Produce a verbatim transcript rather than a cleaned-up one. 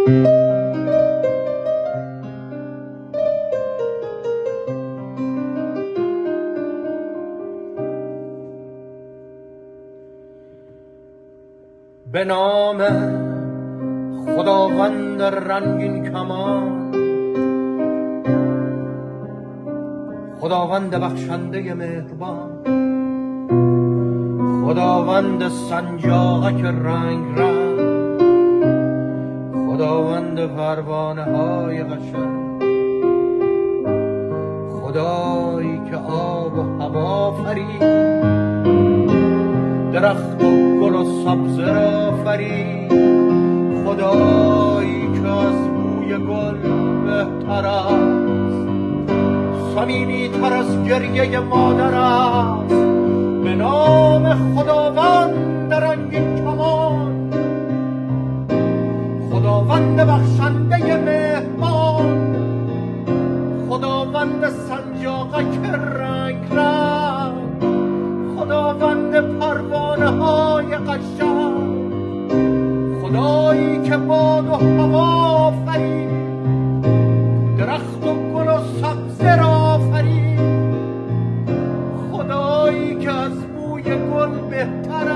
به نام خداوند رنگین کمان، خداوند بخشنده مهربان، خداوند سنجاقک رنگ رنگ، خداوند پروانه های قشنگ، خدایی که آب و هوا فرید، درخت و گل و سبزه را فرید، خدایی که از بوی گل بهتر است، صمیمی تر از گریه مادر است. به نام خداوند رنگین کمان، خداوند بخشنده مهربان، خداوند سنجاقک رنگ رنگ، خداوند پروانه های قشنگ، خدایی که باد و هوا فرید، درخت و گل و سبزه را فرید، خدایی که از بوی گل بهتر